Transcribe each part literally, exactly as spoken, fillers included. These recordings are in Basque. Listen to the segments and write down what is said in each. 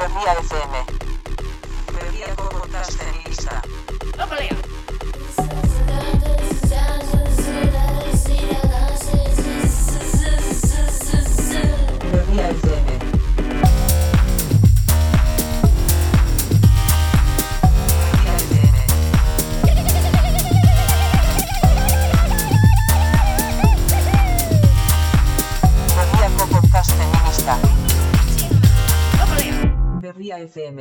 Berria F M. Berriako podcasten lista. Opalea! Berria F M. Berria F M.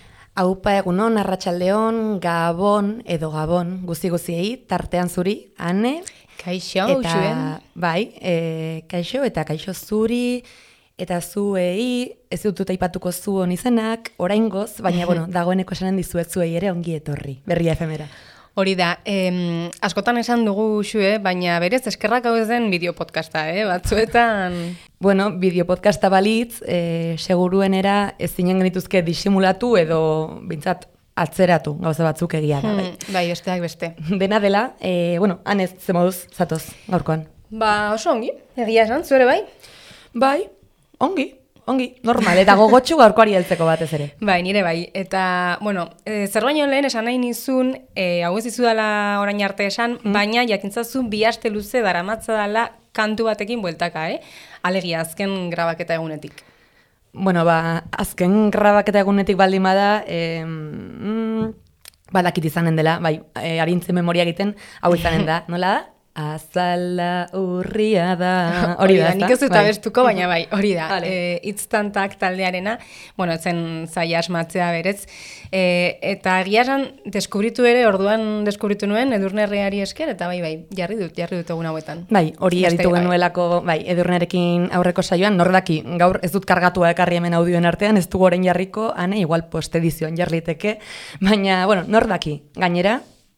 Aupa egunon, arratsaldeon, gabon edo gabon, guzi-guziei, tartean zuri, ane. Kaixo, eta, zuen. Bai, e, kaixo eta kaixo zuri, eta zuei, ez dut aipatuko zu hon izenak, oraingoz, baina bueno, dagoeneko esanen dizuet zuei ere ongi etorri, Berria F M-era. Hori da, em, askotan esan dugu xue, baina berez eskerrak hau ez den bideopodcasta, eh? Batzuetan... Bueno, bideopodcasta balitz, e, seguruenera ez zinen genituzke disimulatu edo bintzat atzeratu gauza batzuk egia da. Bai, Hmm, bai besteak beste. Dena dela, e, bueno, hanez, ze moduz, zatoz, gaurkoan. Ba, oso ongi, egia esan, zuere bai? Bai, ongi, ongi, normal, eta gogotxu gaurkoari heltzeko batez ere. Bai, nire bai. Eta, bueno, e, zer baino lehen esan nahi nizun, e, hau ez dizudala orain arte esan, mm. baina jakintzazu bi aste luze daramatza dela kantu batekin bueltaka, eh? Alegia, azken grabaketa egunetik. Bueno, ba, azken grabaketa egunetik baldin bada, eh, mm, badakit izanen dela, bai, e, arintzen memoria egiten, hau izanen da, nola da? Azala urria da, hori da, nik ez dut abestuko, baina bai, hori da. Vale. E, Itztantak taldearena, bueno, etzen zaila asmatzea berez, e, eta egia esan deskubritu ere, orduan deskubritu nuen, Edurnerreari esker, eta bai, bai, jarri dut, jarri dut egun hauetan. Bai, hori Beste, aditu bai. genuelako, bai, Edurnerekin aurreko saioan, nordaki, gaur ez dut kargatua ekarri hemen audioen artean, ez dugu orain jarriko, ane, igual postedizioan jarliteke, baina, bueno, nordaki, gainera,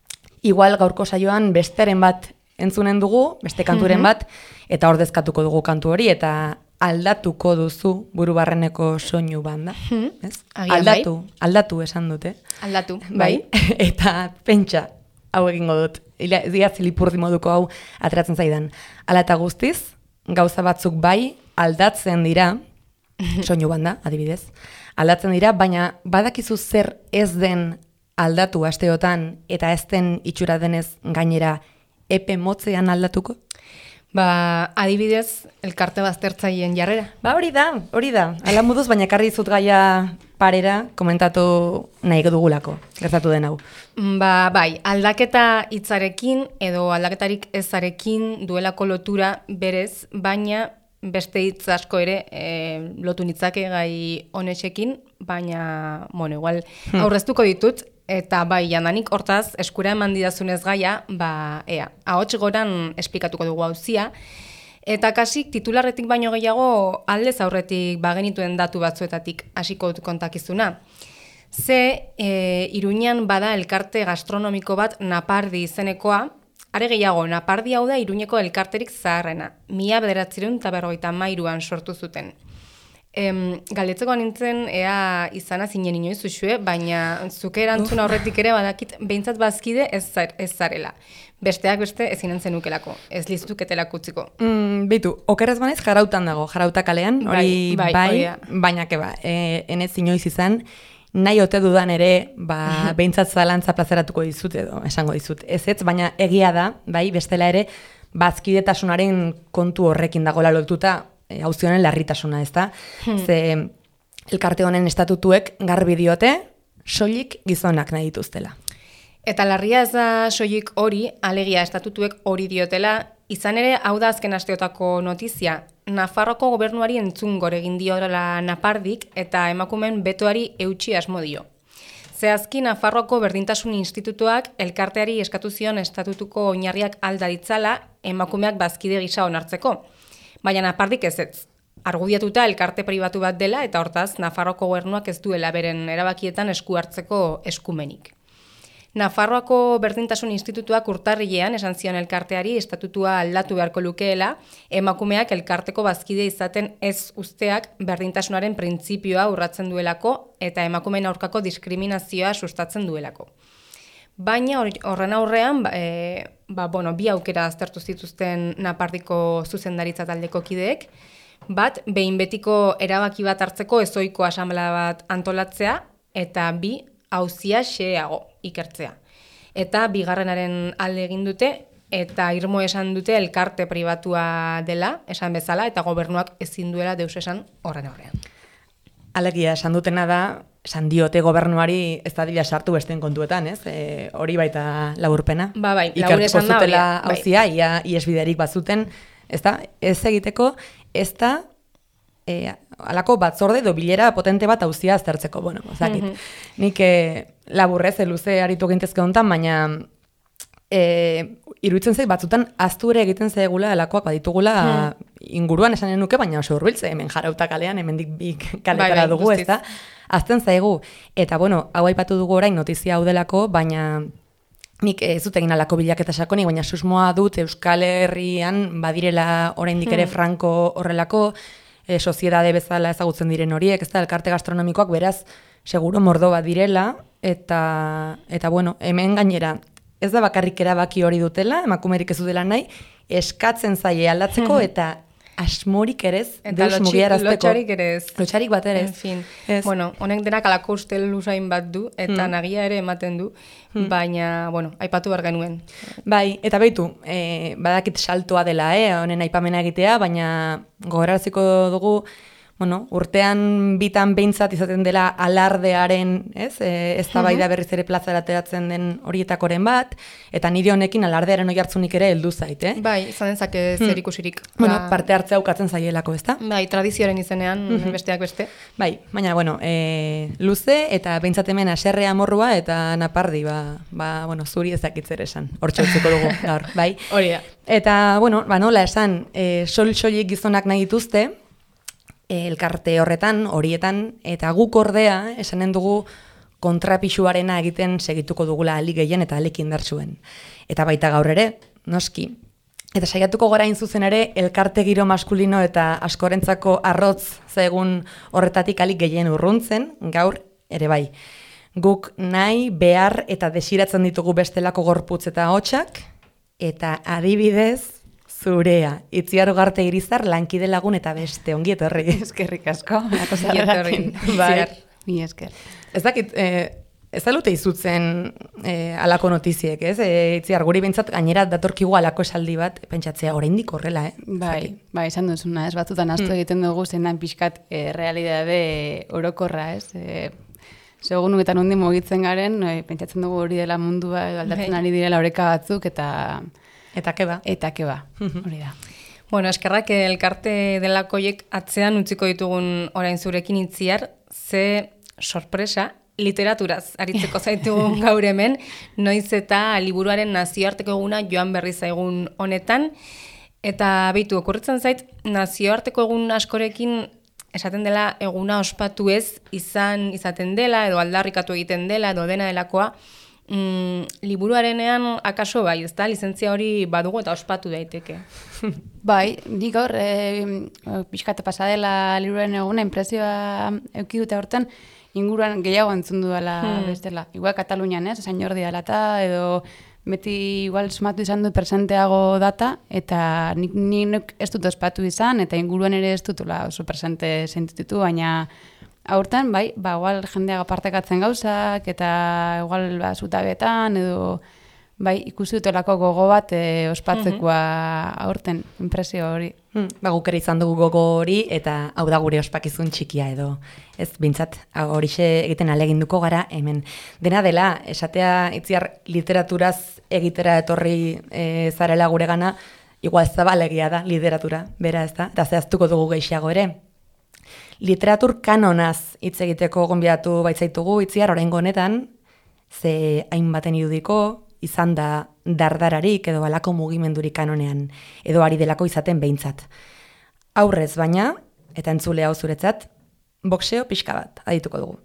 igual gaurko saioan besteren bat entzunen dugu, beste kanturen bat, eta ordezkatuko dugu kantu hori, eta aldatuko duzu buru barreneko soinu banda. Ez? Agian Aldatu, aldatu esan dute. Aldatu, Bai, eta pentsa, hau egingo dut, diatzi lipurdi moduko hau ateratzen zaidan. Hala eta guztiz, gauza batzuk bai aldatzen dira, soinu banda, adibidez, aldatzen dira, baina badakizu zer ez den aldatu asteotan, eta ez den itxura denez gainera epe motzean aldatuko? Ba, adibidez, elkarte baztertzaileen jarrera. Ba hori da, hori da. Ala moduz, baina karri dizut gaia parera komentatu nahi dugulako, gertatu den hau. Ba, bai, aldaketa hitzarekin edo aldaketarik ezarekin duelako lotura berez, baina beste hitz asko ere e, lotu nitzake gai honetxekin, baina, bueno, igual aurreztuko ditut, eta bai, jananik hortaz, eskura eman didazunez gaia, ba, ea, ahots goran esplikatuko dugu hauzia, eta kasik titularretik baino gehiago aldez aurretik bagenituen datu batzuetatik hasiko dut kontakizuna. Ze, e, Iruñan bada elkarte gastronomiko bat Napardi izenekoa, are gehiago, Napardi hau da Iruñeko elkarterik zaharrena, mila bederatziehun eta berrogeita hamairuan sortu zuten. Em, galdetzeko nintzen ea izana zinen inoiz uxue, baina zuke erantzun aurretik ere badakit behintzat bazkide ez, zar, ez zarela. Besteak beste ezin entzen nukelako, ez lizuketelako utziko. Mm, bitu, okerrez banez jarautan dago, jarauta kalean, hori Bai, bai, bai, hori da. baina keba, e, enez inoiz izan, nahi ote dudan ere, ba, behintzat zalantza plazaratuko dizut edo, esango dizut. Ez ez, baina egia da, bai, bestela ere, bazkidetasunaren kontu horrekin dagoela lotuta, hauzionen larritasuna, ez da? Hmm. Ze elkarte honen estatutuek garbi diote, soilik gizonak nahi dituztela. Eta larria ez da soilik hori, alegia estatutuek hori diotela, izan ere hau da azken asteotako notizia. Nafarroko gobernuari entzun gore egin diola Napardik eta emakumeen betoari eutxi asmo dio. Zehazki Nafarroko Berdintasun Institutuak elkarteari eskatu zion estatutuko oinarriak alda ditzala emakumeak bazkide gisa onartzeko. Baina Napardik ez ez. Argudiatuta elkarte pribatu bat dela eta hortaz Nafarroko gobernuak ez duela beren erabakietan esku hartzeko eskumenik. Nafarroako Berdintasun Institutuak urtarrilean esan zion elkarteari estatutua aldatu beharko lukeela, emakumeak elkarteko bazkide izaten ez usteak berdintasunaren printzipioa urratzen duelako eta emakumeen aurkako diskriminazioa sustatzen duelako. Baina horren aurrean, e, ba, bueno, bi aukera aztertu zituzten Napardiko zuzendaritza taldeko kideek, Bat, behin betiko erabaki bat hartzeko ezoiko asamblea bat antolatzea, eta bi, auzia xeago ikertzea. Eta bigarrenaren alde egin dute, eta irmo esan dute elkarte pribatua dela, esan bezala, eta gobernuak ezin duela deus esan horren aurrean. Alegia, esan dutena da, esan diote gobernuari ez da dira sartu besteen kontuetan, ez? E, hori baita laburpena. Ba, bai, labur Ikertuko esan da, zutela bai. auzia, ia iesbiderik bazuten, ez da, ez egiteko, ez da, e, alako batzorde edo bilera potente bat auzia aztertzeko, bueno, ezakit. Mhm. Nik e, laburrez, luze aritu gintezke hontan, baina e, iruditzen zait batzutan aztu ere egiten zaigula alakoak baditugula Hmm. inguruan esanen nuke, baina oso hurbiltze, hemen jarauta kalean, hemendik bi kaletara Bai, bai, dugu, guztiz. ez da? Azten zaigu. Eta, bueno, hau aipatu dugu orain notizia hau delako, baina nik ez dut egin alako bilaketa sakonik, baina susmoa dut Euskal Herrian badirela oraindik ere Hmm. franko horrelako, e, soziedade bezala ezagutzen diren horiek, ez da, elkarte gastronomikoak beraz, seguro mordo bat direla, eta, eta bueno, hemen gainera, ez da bakarrik erabaki hori dutela, emakumerik ez dutela nahi, eskatzen zaie aldatzeko, eta asmorik ere ez, Eta deus lotxi- mugiarazteko. lotxarik ere ez. Lotxarik bat ere ez. En fin, Ez. bueno, honek denak alako ustel luzain bat du, eta Hmm. nagia ere ematen du, baina, bueno, aipatu behar genuen. Bai, eta beitu, e, badakit saltoa dela, eh, honen aipamena egitea, baina gogoraraziko dugu, bueno, urtean bitan behintzat izaten dela alardearen, ez, e, ez da bai da berriz ere plazara ateratzen den horietakoren bat, eta nire honekin alardearen oi hartzunik ere heldu zait, eh? Bai, izan dezake zer ikusirik. Bueno, Ba, parte hartzea ukatzen zaielako, ez da? Bai, tradizioaren izenean besteak beste. Bai, baina, bueno, e, luze eta behintzat hemen aserrea amorrua eta napardi, ba, ba bueno, zuri ezakitzer esan. Hortxe utziko dugu, gaur, bai. Hori da. Eta, bueno, ba, nola esan, e, sol-soilik gizonak nahi dituzte, e, elkarte horretan, horietan, eta guk ordea, esanen dugu, kontrapixuarena egiten segituko dugula alik gehien eta alik indartsuen. Eta baita gaur ere, noski. Eta saiatuko gora hain zuzen ere, elkarte giro maskulino eta askorentzako arrotz zaigun horretatik alik gehien urruntzen, gaur ere bai. Guk nahi, behar eta desiratzen ditugu bestelako gorputz eta hotxak, eta adibidez, zurea, Itziar Ugarte Irizar, lankide lagun eta beste, ongi etorri. Eskerrik asko. Lako Ongi etorri. Bai. Mi esker. Ez dakit, eh, ez alute izutzen eh, alako notiziek, ez? E, Itziar, guri bintzat gainera datorkigu alako esaldi bat, pentsatzea oraindik horrela, eh? Bai, bai, esan duzuna, ez batzutan astu egiten dugu zenan pixkat e, realidade orokorra, ez? E, Segun eta nondi mugitzen garen, e, pentsatzen dugu hori dela mundua, edo aldatzen Bai. ari direla oreka batzuk, eta Eta keba. eta keba, hori da. Bueno, eskerrak elkarte delakoiek atzean utziko ditugun orain zurekin Itziar, ze sorpresa, literaturaz aritzeko zaitugun gaur hemen, noiz eta liburuaren nazioarteko eguna joan berri zaigun honetan, eta beitu, okurritzen zait, nazioarteko egun askorekin esaten dela eguna ospatu ez izan izaten dela, edo aldarrikatu egiten dela, edo dena delakoa, mm, liburuarenean akaso bai, ez da, lizentzia hori badugu eta ospatu daiteke. Bai, nik gaur, e, pixkate pasadela liburuaren eguna, impresioa euki dute hortan, inguruan gehiago entzun dudala Hmm. bestela. Igual Katalunian, ez, esan Jordi alata, edo beti igual sumatu izan dut presenteago data, eta nik, nik ez dut ospatu izan, eta inguruan ere ez dutula oso presente sentitutu, baina aurten, bai, ba, igual jendeaga partekatzen gauzak, eta igual ba, zutabetan, edo bai, ikusi dutelako gogo bat e, ospatzekoa aurten, impresio hori. Hmm, ba, guk ere izan dugu gogo hori, eta hau da gure ospakizun txikia edo. Ez, bintzat, horixe egiten aleginduko gara hemen. Dena dela, esatea Itziar literaturaz egitera etorri e, zarela gure gana, igual zabalegia da literatura, bera ez da, eta zehaztuko dugu gehiago ere. Literatur kanonaz hitz egiteko gonbidatu baitzaitugu Itziar oraingo honetan, ze hainbaten irudiko, izan da dardararik edo alako mugimendurik kanonean, edo ari delako izaten behintzat. Aurrez baina, eta entzule hau zuretzat, boxeo pixka bat adituko dugu.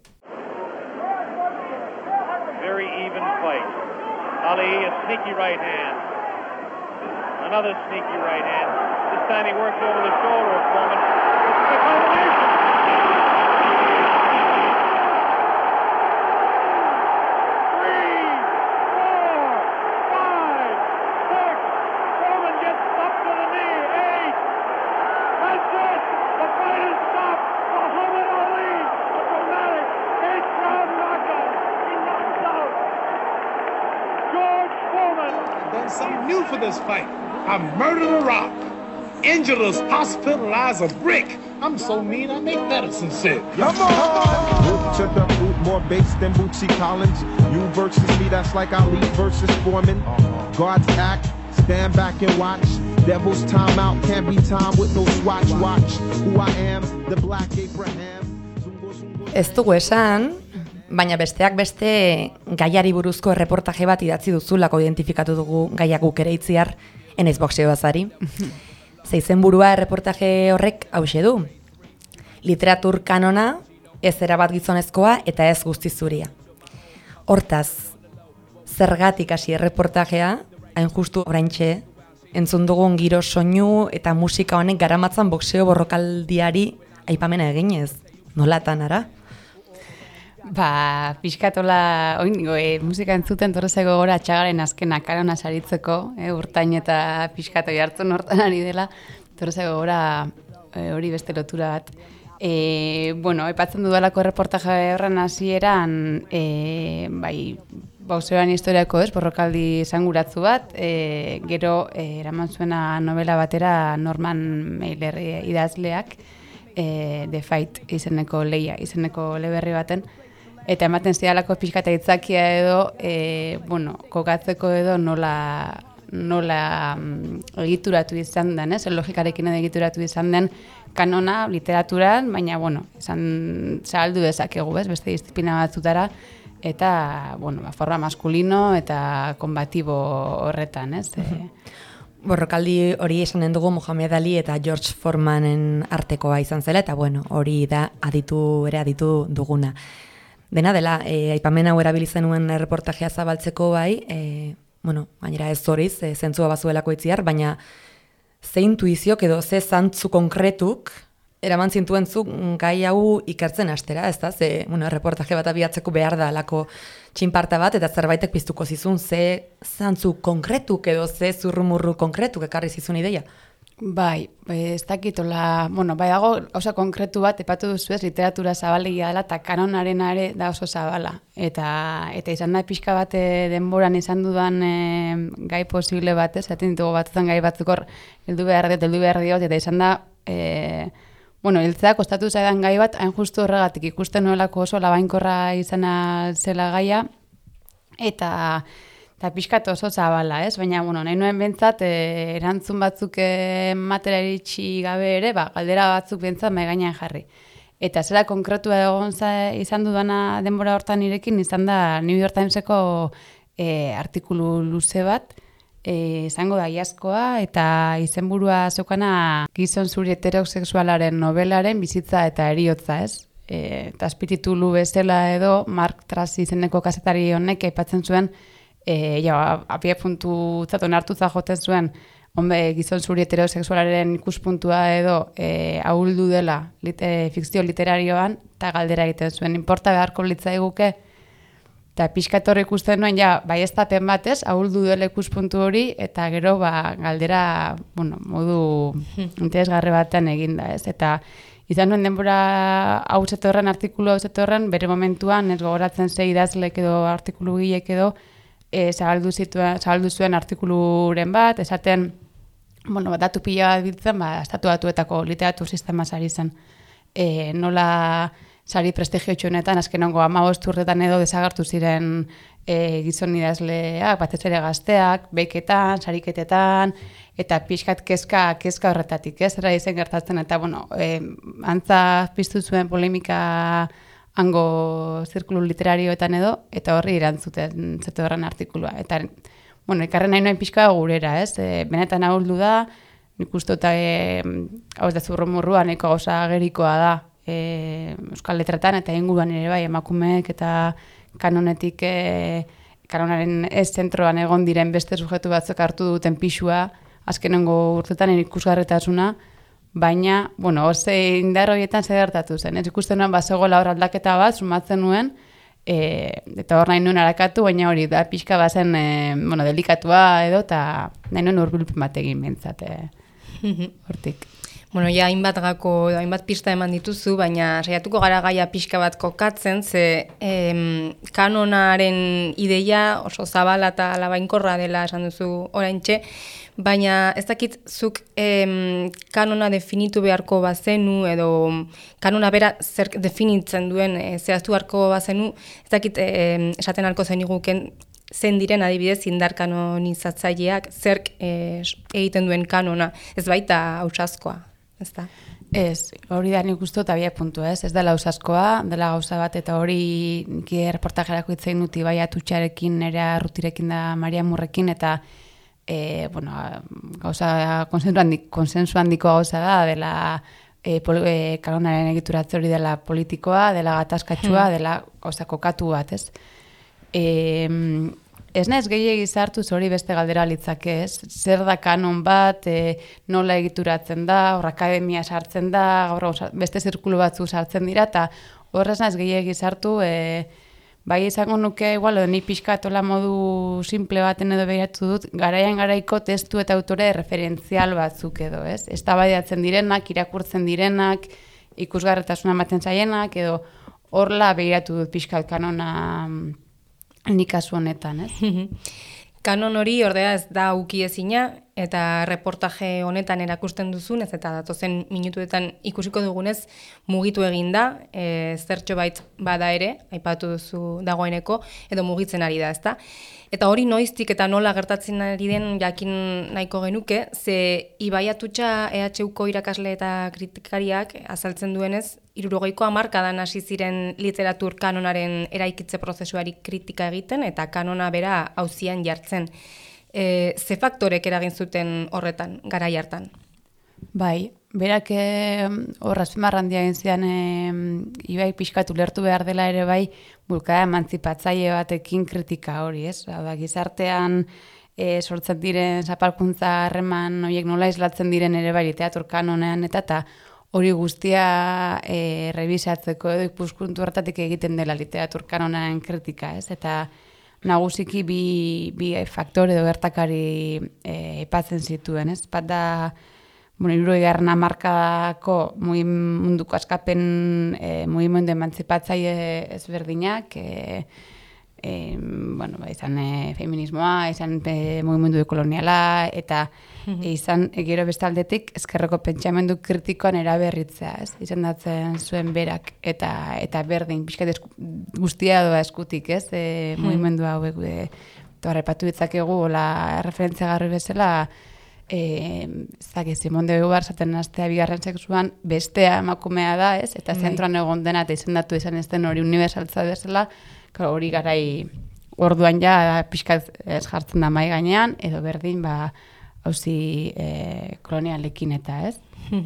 Very even fight. Ali, a sneaky right hand. Another sneaky right hand. This time he works over the shoulder of Foreman. This is a combination. Three, four, five, six. Foreman gets up to the knee. Eight. That's it. this fight. I murdered a rock, injured us, hospitalized a brick. I'm so mean, I make medicine sick. Come on! Move to the boot, more bass than Bootsy Collins. You versus me, that's like Ali versus Foreman. Guards act, stand back and watch. Devil's timeout, can't be time with no swatch. Watch who I am, the Black Abraham. Ez dugu esan, baina besteak beste gaiari buruzko erreportaje bat idatzi duzulako identifikatu dugu gaiak guk ere itziar, enaiz boxeo bazari. Zeizen burua erreportaje horrek hauxe du. Literatur kanona, ez erabat gizonezkoa eta ez guztiz zuria. Hortaz, zergatik hasi erreportajea, hain justu oraintxe, entzun dugun giro soinu eta musika honek garamatzan boxeo borrokaldiari aipamena eginez. Nolatan, ara? Ba, pixkatola, oin, e, musika entzuten torrezeko gora txagaren azkena karona saritzeko, e, urtain eta pixkato jartzen hortan ari dela, torrezeko gora e, hori beste lotura bat. E, bueno, aipatzen dudalako reportaje horren hasieran, e, bai, boxeoan historiako ez, borrokaldi esanguratzu bat, e, gero e, eraman zuena novela batera Norman Mailer idazleak, e, The Fight izeneko leia, izeneko leberri baten, eta ematen zidalako pixkata itzakia edo, e, bueno, kokatzeko edo nola, nola mm, egituratu izan den, ez? Logikarekin edo egituratu izan den kanona literaturan, baina, bueno, izan zahaldu dezakegu, ez? Beste disiplina batzutara, eta, bueno, ba, forma maskulino eta kombatibo horretan, ez? E, Borrokaldi hori esanen dugu Muhammad Ali eta George Foremanen artekoa izan zela, eta bueno, hori da aditu ere aditu duguna. Dena dela, e, aipamen hau erabili zenuen erreportajea zabaltzeko bai, e, bueno, gainera ez zoriz, e, zentzua bazuelako itziar, baina ze intuiziok edo ze zantzu konkretuk eraman zintuen zu gai hau ikertzen hastera, ez da? Ze, bueno, erreportaje bat abiatzeko behar da alako txinparta bat, eta zerbaitek piztuko zizun, ze zantzu konkretuk edo ze zurrumurru konkretuk ekarri zizun ideia? Bai, ez dakitola, bueno, bai dago oso konkretu bat, epatu duzu ez, literatura zabalegia dela, eta kanonaren are da oso zabala. Eta, eta izan da pixka bat denboran izan dudan e, gai posible bat, ez, zaten ditugu batzutan gai batzuk hor, heldu behar diot, heldu behar diot, eta izan da, e, bueno, hiltzea kostatu zaidan gai bat, hain justu horregatik ikusten nuelako oso labainkorra izana zela gaia, eta... Eta pixkat oso zabala, ez? Baina, bueno, nahi nuen bentsat, e, erantzun batzuk matera iritsi gabe ere, ba, galdera batzuk bentsat mai gainean jarri. Eta zera konkretua egon izan dudana denbora hortan irekin, izan da New York Timeseko e, artikulu luze bat, e, izango da iazkoa, eta izenburua zeukana gizon zuri heterosexualaren novelaren bizitza eta heriotza, ez? E, eta espiritulu bezala edo, Mark Tracy izeneko kazetari honek aipatzen zuen, E, ja, apie puntu zaten hartuza joten zuen, hombre, gizon zuri heterosexualaren ikuspuntua edo e, ahuldu dela lite, fikzio literarioan, eta galdera egiten zuen, inporta beharko litzaiguke, eta pixkatorri ikusten nuen, ja, bai ez tapen batez, ahuldu dela ikuspuntu hori, eta gero, ba, galdera, bueno, modu interesgarri batean eginda, ez, eta izan nuen denbora hau zetorren, artikulu hau zetorren, bere momentuan, ez gogoratzen ze idazlek edo artikulu gilek edo, E, zabaldu, zituen, zabaldu zuen artikuluren bat, esaten, bueno, datu pila bat biltzen, ba, estatu batuetako literatur sistema sari zen. E, nola sari prestigio txunetan, azkenongo hamabost urtetan edo desagertu ziren e, gizon idazleak, batez ere gazteak, beiketan, sariketetan, eta pixkat kezka, kezka horretatik, ez? Zera izen gertatzen, eta, bueno, e, antza piztu zuen polemika hango zirkulu literarioetan edo, eta horri irantzuten zete horren artikulua. Eta, bueno, ikarren nahi noen pixka gurera, ez? E, benetan ahuldu da, nik uste eta e, hau ez da zurrumurrua, nahiko gauza agerikoa da e, euskal letretan, eta inguruan ere bai, emakumeek eta kanonetik, e, kanonaren ez zentroan egon diren beste sujetu batzuk hartu duten pixua, azkenengo urtetan ikusgarritasuna, baina, bueno, oze indar horietan zedertatu zen. Ez ikusten nuen, bazegoela hor aldaketa bat, sumatzen nuen, e, eta hor nahi nuen harakatu, baina hori da pixka bazen, e, bueno, delikatua edo, eta nahi nuen urbilpen bat egin bentsat, hortik. Bueno, ja hainbat gako, hainbat pista eman dituzu, baina saiatuko gara gaia pixka bat kokatzen, ze em, kanonaren ideia oso zabala eta alabainkorra dela esan duzu oraintxe, baina ez dakit zuk em, kanona definitu beharko bazenu, edo kanona bera zer definitzen duen e, zehaztu beharko bazenu, ez dakit em, esaten halko zeniguken, zen diren adibidez indar kanonizatzaileak zerk e, egiten duen kanona, ez baita ausazkoa. Ez da? Ez, hori da nik uste tabia puntu, ez? Ez dela usaskoa, dela gauza bat, eta hori niki erreportajerako hitzein dut Ibai Atutxarekin, nire rutirekin da Maria Murrekin, eta e, bueno, gauza konsensu handiko, konsensu handiko gauza da, dela e, pol, e, kanonaren egituratze hori dela politikoa, dela gatazkatsua, hmm. dela gauza kokatu bat, ez? E, Ez naiz gehiegi sartu hori beste galdera litzake, ez? Zer da kanon bat, e, nola egituratzen da, hor akademia sartzen da, gaur beste zirkulu batzu sartzen dira, eta horrez naiz gehiegi sartu, e, bai izango nuke, igual, ni pixka tola modu simple baten edo behiratu dut, garaian garaiko testu eta autore referentzial batzuk edo, ez? Eztabaidatzen direnak, irakurtzen direnak, ikusgarretasuna ematen zaienak, edo horla behiratu dut pixka kanona nik kasu honetan, ez? Kanon hori ordea ez da ukiezina, eta reportaje honetan erakusten duzun, ez eta datozen minutuetan ikusiko dugunez mugitu egin da, e, zertxo bait bada ere, aipatu duzu dagoeneko, edo mugitzen ari da, ezta? Eta hori noiztik eta nola gertatzen ari den jakin nahiko genuke, ze Ibai Atutxa E H Uko irakasle eta kritikariak azaltzen duenez, hirurogeiko hamarkadan hasi ziren literatur kanonaren eraikitze prozesuari kritika egiten eta kanona bera auzian jartzen. E, ze faktorek eragin zuten horretan, garai hartan? Bai, berak hor azpimarran egin zian e, Ibai pixkatu lertu behar dela ere bai bulkada emantzipatzaile batekin kritika hori, ez? Hau da, gizartean e, sortzen diren zapalkuntza harreman horiek nola islatzen diren ere bai literatur kanonean eta eta hori guztia e, rebisatzeko edo ikuspuntu horretatik egiten dela literatur kanonaren kritika, ez? Eta nagusiki bi, bi faktore edo gertakari aipatzen zituen, ez? Bat da, bueno, hirurogegarren hamarkadako munduko askapen e, mugimendu emantzipatzaile ezberdinak, e, e, bueno, ba, izan e, feminismoa, izan e, mugimendu koloniala, eta e, izan e, gero bestaldetik ezkerreko pentsamendu kritikoan eraberritzea, ez? Izendatzen zuen berak, eta eta berdin, pixkat esku, guztia doa eskutik, ez? E, mugimendu hauek, e, eta repatu ditzakegu, la referentzia garri bezala, Eh, ez dakit, Simon de Beauvoir zaten astea bigarren sexuan bestea emakumea da, ez? Eta zentroan egon dena eta izendatu izan ez den hori unibertsaltza bezala, hori garai orduan ja pixkat ez jartzen da mai gainean, edo berdin, ba, hauzi eh, kolonialekin eta, ez?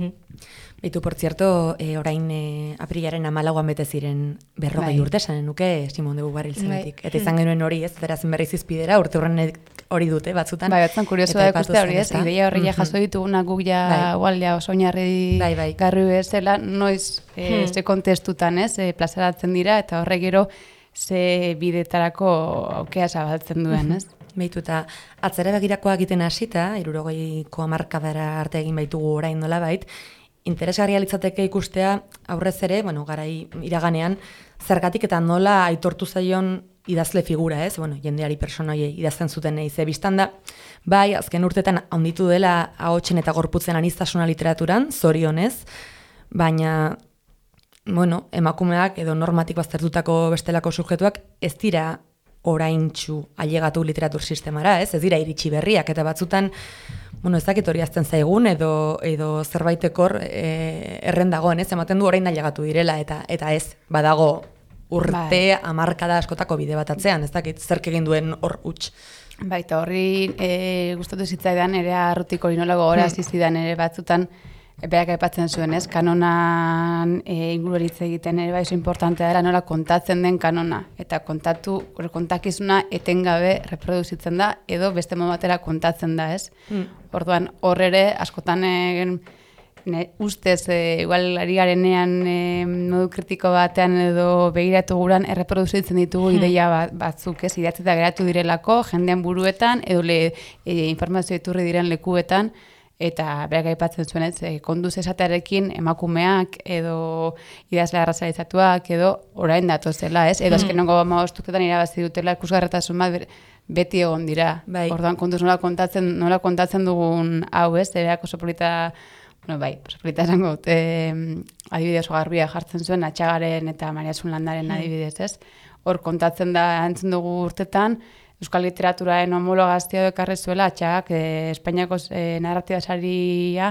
Beitu, por cierto, eh, orain eh, aprilaren hamalauan bete ziren berrogei urte, esanen nuke Simon de Beauvoir hiltzenetik. Eta izan genuen hori, ez, berazin berriz izpidera, urte horren hori dute batzutan. Bai, batzan kurioso da ikustea hori, ez, ideia horri ja jaso ditugunak guk ja, igual ja oso oinarri bai, bai. garri bezala, noiz eh, hmm. ze kontestutan, ez, eh, plazaratzen dira, eta horre gero ze bidetarako aukea zabaltzen duen, ez? Beitu, eta atzera begirakoa egiten hasita, hirurogeiko hamarkadara arte egin baitugu orain nola bait, interesgarria litzateke ikustea aurrez ere, bueno, garai iraganean, zergatik eta nola aitortu zaion idazle figura, ez? Bueno, jendeari personoiei idazten zuten eize biztan da. Bai, azken urtetan handitu dela ahotsen eta gorputzen aniztasuna literaturan, zorionez, baina, bueno, emakumeak edo normatik baztertutako bestelako subjektuak ez dira oraintxu ailegatu literatur sistemara, ez? Ez dira iritsi berriak, eta batzutan, bueno, ez dakit hori azten zaigun, edo, edo zerbaitekor e, errendagoen, ez? Ematen du orain ailegatu direla, eta eta ez, badago urte hamarkada askotako bide bat atzean, ez dakit zerk egin duen hor huts. Baita horri e, gustatu zitzaidan ere arrutiko inolago gora hmm. zizidan ere batzutan berak aipatzen zuen, ez? Kanonan e, ingurueritze egiten ere bai oso importantea dela nola kontatzen den kanona. Eta kontatu, kontakizuna etengabe reproduzitzen da, edo beste modu batera kontatzen da, ez? Hmm. Orduan, hor ere, askotan egin, ne, ustez, e, igual ari garenean e, modu kritiko batean edo begiratu guran erreproduzitzen ditugu hmm. ideia bat, batzuk, ez? Idatzeta geratu direlako, jendean buruetan, edo le, e, informazio iturri diren lekuetan, eta berak aipatzen zuen ez, e, konduz esatearekin emakumeak edo idazle arrazalizatuak edo orain datozela, ez? Edo azkenengo hamabostuketan irabazi dutela ikusgarretasun bat beti egon dira. Bai. Orduan kontuz nola kontatzen, nola kontatzen dugun hau, ez? Berak oso polita, bueno, bai, oso polita esango dut, e, adibide oso garbia jartzen zuen Atxagaren eta Mariasun Landaren adibidez, ez? Hor kontatzen da entzun dugu urtetan, Euskal Literaturaren homologazioa ekarri zuela Atxagak e, Espainiako e, narratiba saria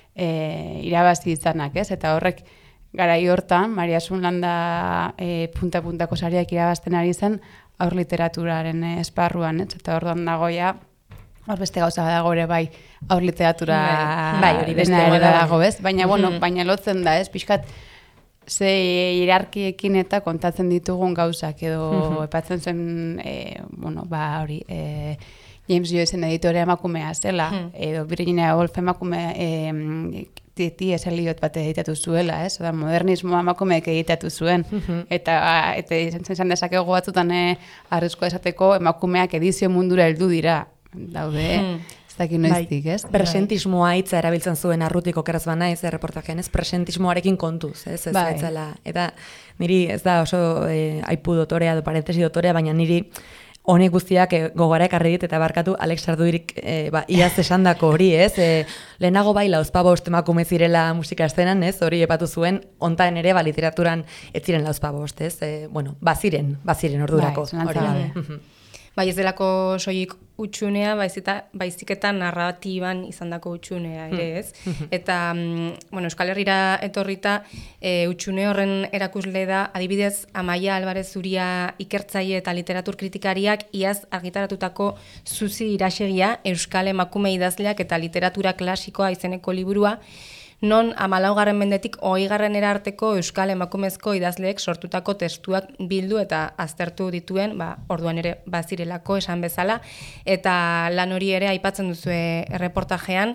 e, irabazi izanak, ez? Eta horrek garai hortan, Mariasun Landa e, punta-puntako sariak irabazten ari zen, aur literaturaren esparruan, ez? Eta orduan dagoia, hor beste gauza dago ere bai, aur literatura bai, hori beste dena da. dago, ez? Baina, bueno, baina lotzen da, ez? Pixkat, ze hierarkiekin eta kontatzen ditugun gauzak, edo epatzen zen, e, bueno, ba, hori, e, James Joyceen editorea emakumea zela, edo Virginia Woolf emakumea, e, T S Eliot bat editatu zuela, ez? Oda, modernismoa emakumeek editatu zuen. Eta, eta izan dezakegu batzutan eh, arriskoa esateko emakumeak edizio mundura heldu dira. Daude, ez dakit noiztik, ez? Presentismoa hitza erabiltzen zuen Arrutik okeraz banaiz erreportajean, ez? Presentismoarekin kontuz, ez? Ez Bai. etzela. Eta niri ez da oso eh, aipu dotorea, do parentesi dotorea, baina niri honek guztiak e, gogara ekarri dit eta barkatu Alex Arduirik e, ba, iaz esandako hori, ez? E, lehenago bai lauzpabost emakume zirela musika eszenan, ez? Hori epatu zuen, ontaen ere ba, literaturan ez ziren lauzpabost, ez? E, bueno, baziren, baziren ordurako. Bai, hori gabe. Bai, ez delako soilik utxunea, baizik eta narratiban izandako utxunea ere, ez? Eta, mm, bueno, Euskal Herrira etorrita, e, utxune horren erakusle da, adibidez, Amaia Alvarez Zuria ikertzaile eta literatur kritikariak iaz argitaratutako Zuzi Iraxegia, Euskal Emakume idazleak eta literatura klasikoa izeneko liburua, non hamalaugarren mendetik hogeigarren arteko euskal emakumezko idazleek sortutako testuak bildu eta aztertu dituen, ba, orduan ere bazirelako esan bezala, eta lan hori ere aipatzen duzue erreportajean.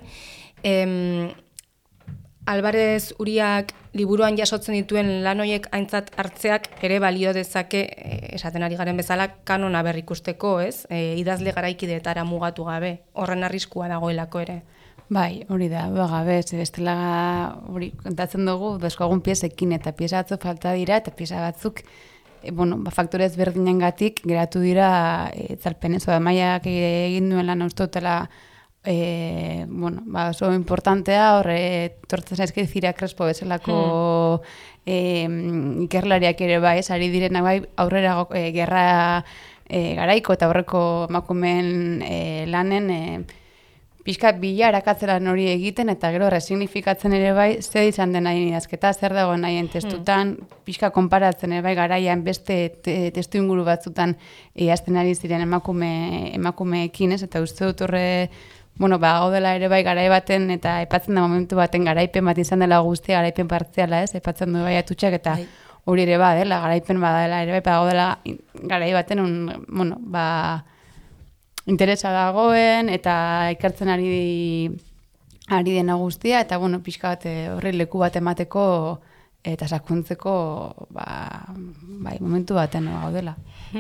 Em, Alvarez Uriak liburuan jasotzen dituen lan horiek aintzat hartzeak ere balio dezake, e, esaten ari garen bezala, kanona berrikusteko, ez? E, idazle garaikideetara mugatu gabe, horren arriskua dagoelako ere. Bai, hori da, bagabe, ez bestela hori kontatzen dugu, bezkoagun piezekin eta pieza batzuk falta dira, eta pieza batzuk, e, bueno, ba, faktore ezberdinengatik geratu dira e, zalpenez, oda maiak egin duen lan ustotela, e, bueno, ba, oso importantea, horre, tortzen zaizke Zira Crespo bezalako hmm. e, ikerlariak ere bai, ari direna bai, aurrera e, gerra e, garaiko eta horreko emakumeen e, lanen, e, pixka bila erakatzelan hori egiten, eta gero resignifikatzen ere bai, zer izan den nahi idazketa, zer dago nahien testutan, pixka konparatzen ere bai garaian beste te, testu inguru batzutan idazten ari ziren emakume, emakumeekin, ez? Eta uste dut horre, bueno, ba, gaudela ere bai garai baten, eta aipatzen da momentu baten garaipen bat izan dela guztia, garaipen partziala, ez? Aipatzen du bai atutxak, eta hori ere ba, dela, garaipen badela ere bai, ba, gaudela garai baten, un, bueno, ba, interesa dagoen eta ikertzen ari ari dena guztia, eta bueno, pixka bat horri leku bat emateko eta sakontzeko ba, bai, momentu baten gaudela.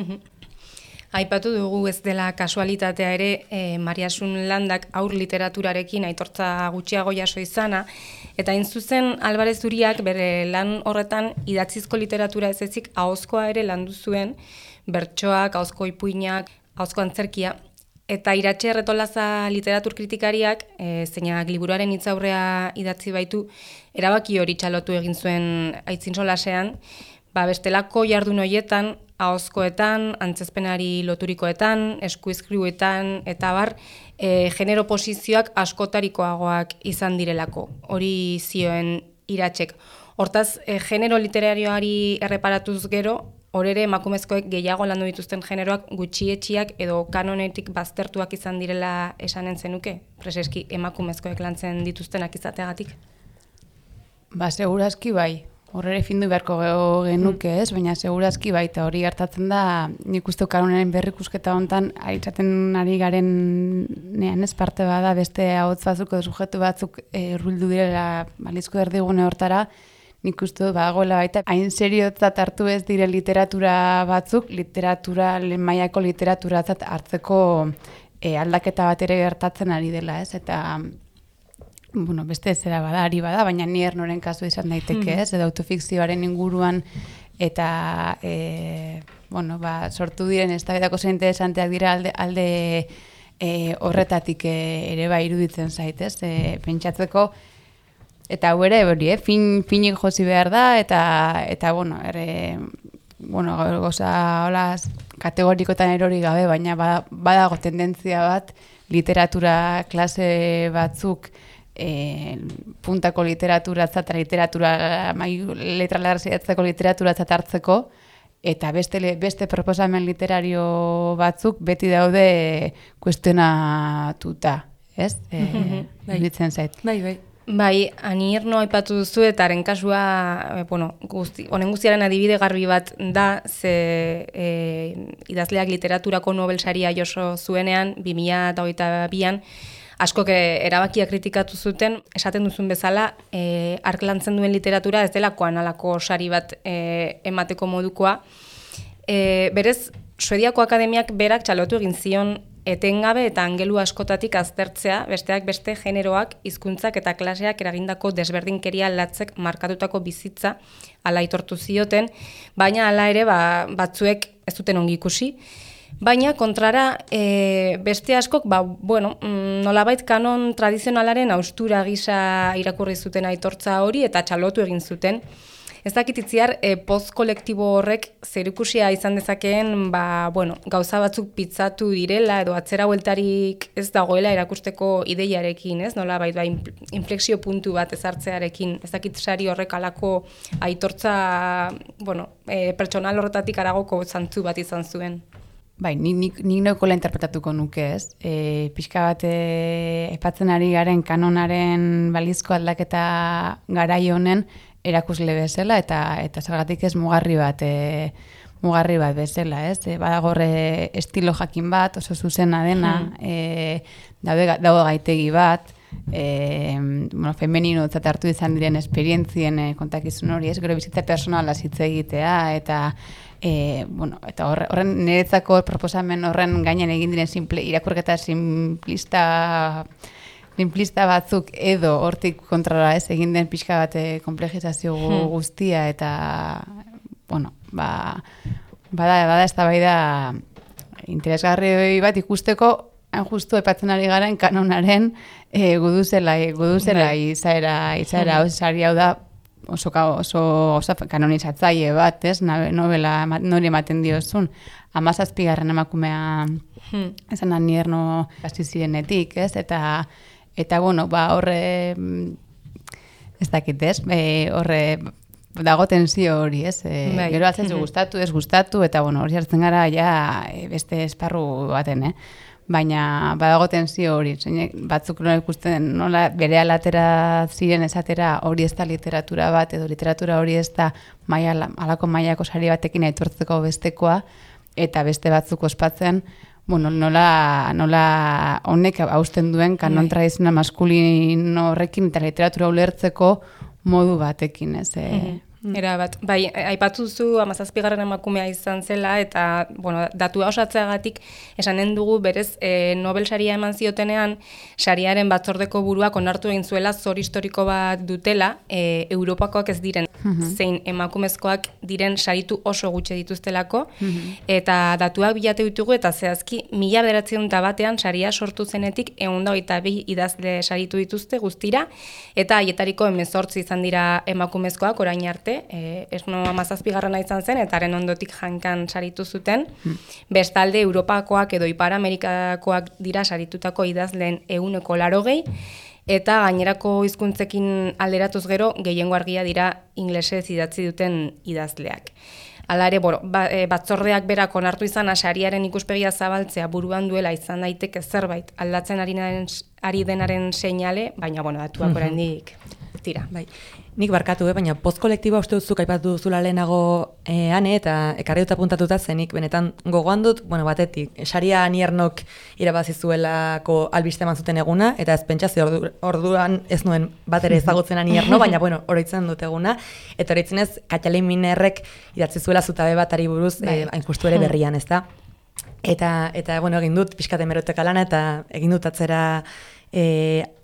Aipatu dugu ez dela kasualitatea ere, e, Mariasun Landak aur literaturarekin aitortza gutxiago jaso izana, eta hain zuzen Alvarez Uriak bere lan horretan idatzizko literatura ez ezik ahozkoa ere landu zuen, bertsoak, ahozko ipuinak, ahozko antzerkia, eta Iratxe Erretolaza literatur kritikariak, e, zeinak liburuaren hitzaurrea idatzi baitu, erabaki hori txalotu egin zuen aitzin solasean, ba, bestelako jardun horietan, ahozkoetan, antzezpenari loturikoetan, eskuizkribuetan, eta bar, e, genero posizioak askotarikoagoak izan direlako. Hori zioen Iratxek. Hortaz, e, genero literarioari erreparatuz gero, hor ere emakumezkoek gehiago landu dituzten generoak gutxietsiak edo kanonetik baztertuak izan direla esanen zenuke? Preseski emakumezkoek lantzen dituztenak izateagatik? Ba, segurazki bai. Hor ere findu beharko genuke, ez? Baina segurazki bai, eta hori hartatzen da, nik uste kanonaren berrikusketa hontan, aitzaten ari garen nean ez parte bada, beste ahotz batzuk edo sujetu batzuk erruldu direla balizko erdigune hortara, nik uste dut badagoela baita, hain seriotzat hartu ez dire literatura batzuk, literatura, lehen mailako literaturatzat hartzeko e, aldaketa bat ere gertatzen ari dela, ez? Eta bueno, beste zera bada, ari bada, baina Niernoren kasu izan daiteke, ez, edo autofikzioaren inguruan, eta, e, bueno, ba, sortu diren eztabaidako zen interesanteak dira alde, alde e, horretatik e, ere bai iruditzen zaitez, e, pentsatzeko, eta hau ere, hori, eh, fin, finik josi behar da, eta, eta bueno, ere, bueno, goza, hola, kategorikotan erori gabe, baina badago tendentzia bat, literatura klase batzuk, E, puntako literatura eta literatura letra larziatzeko literatura hartzeko eta beste, beste proposamen literario batzuk beti daude kuestionatuta, ez? E, Bitzen zait. Bai, bai. Bai, Anierno aipatu duzu eta haren kasua, e, bueno, guzti, honen guztiaren adibide garbi bat da, ze e, idazleak literaturako Nobel saria jaso zuenean, bi mila hogeita bian, askok erabakia kritikatu zuten, esaten duzun bezala, e, ark lantzen duen literatura ez delakoan alako sari bat e, emateko modukoa. E, berez, Suediako Akademiak berak txalotu egin zion etengabe eta angelu askotatik aztertzea, besteak beste generoak, hizkuntzak eta klaseak eragindako desberdinkeria latzek markatutako bizitza ala aitortu zioten, baina hala ere ba, batzuek ez duten ongi ikusi. Baina, kontrara, e, beste askok, ba, bueno, nolabait kanon tradizionalaren austura gisa irakurri zuten aitortza hori eta txalotu egin zuten. Ez dakit itziar, e, post-kolektibo horrek zerikusia izan dezakeen, ba, bueno, gauza batzuk pitzatu direla edo atzera bueltarik ez dagoela erakusteko ideiarekin, ez? Nolabait, ba, inflexio puntu bat ezartzearekin. Ez dakit sari horrek alako aitortza, bueno, e, pertsonal horretatik aragoko zantzu bat izan zuen. Bai, nik, nik, nik neukola interpretatuko nuke, ez? E, pixka bat epatzen ari garen kanonaren balizko aldaketa garai honen erakusle bezala eta eta zergatik ez mugarri bat e, mugarri bat bezala, ez? E, badagorre estilo jakin bat, oso zuzena dena, hmm. e, daude, daude gaitegi bat, e, bueno, femenino hartu izan diren esperientzien e, kontakizun hori, ez? Gero bizitza personala hitz egitea eta E, bueno, eta horre, horren niretzako proposamen horren gainen egin diren simple, irakurketa simplista simplista batzuk edo hortik kontrara ez egin den pixka bat komplejizazio hmm. guztia eta bueno, ba bada bada eztabaida interesgarri bat ikusteko hain justu epatzen ari garen kanonaren e, guduzela guduzela izaera izaera hmm. sari hau da oso, oso, oso kanonizatzaile bat, ez? Novela nori ematen diozun. Hamazazpigarren emakumea hmm. esan Nierno hasi zirenetik, ez? Eta, eta bueno, ba, horre, ez dakit, ez? E, horre, dago tensio hori, ez? E, bai. Gero altzen zu gustatu, ez gustatu, eta bueno, hori hartzen gara ja beste esparru baten, eh? Baina badago tensio hori, zeinek batzuk nola ikusten nola berehala atera ziren esatera hori ez da literatura bat edo literatura hori ez da maila halako mailako sari batekin aitortzeko bestekoa eta beste batzuk ospatzen, bueno, nola nola honek hausten duen kanon tradizional maskulino horrekin eta literatura ulertzeko modu batekin, ez? E, mm-hmm. Era bat, bai, aipatu zu hamazazpigarren emakumea izan zela eta, bueno, datua osatzeagatik esanen dugu berez e, Nobel saria eman ziotenean sariaren batzordeko buruak onartu egin zuela zor historiko bat dutela e, Europakoak ez diren, mm-hmm. zein emakumezkoak diren saritu oso gutxe dituztelako mm-hmm. eta datuak bilatu ditugu eta zehazki mila bederatziehun eta batean saria sortu zenetik ehun eta hogeita bi idazle saritu dituzte guztira eta haietariko hemezortzi izan dira emakumezkoak orain arte. E, esno hamazazpigarrena izan zen, eta haren ondotik jankan saritu zuten. Hmm. Bestalde, Europakoak edo Ipar Amerikakoak dira saritutako idazleen ehuneko larogei, eta gainerako hizkuntzekin alderatuz gero, gehiengo argia dira inglesez idatzi duten idazleak. Hala ere, bueno, ba, e, batzordeak berak onartu izan sariaren ikuspegia zabaltzea buruan duela izan daiteke zerbait aldatzen ari, naren, ari denaren seinale, baina bueno, datuak oraindik tira. Bai. Nik barkatu, eh? Baina post-kolektiba uste duzuk aipatu duzula lehenago eh, ane, eta ekarri dut apuntatuta zenik, benetan gogoan dut, bueno, batetik, saria Niernok irabazi zuelako albiste eman zuten eguna, eta ez pentsazio ordu, orduan ez nuen bat ere ezagutzen Nierno, baina, bueno, oroitzen dut eguna, eta oroitzen ez, Katalin Minerrek idatzi zuela zutabe batari buruz, eh, hain justu ere berrian, ez da? Eta, eta, bueno, egin dut, pixkat hemeroteka lana, eta egin dut atzera, eh,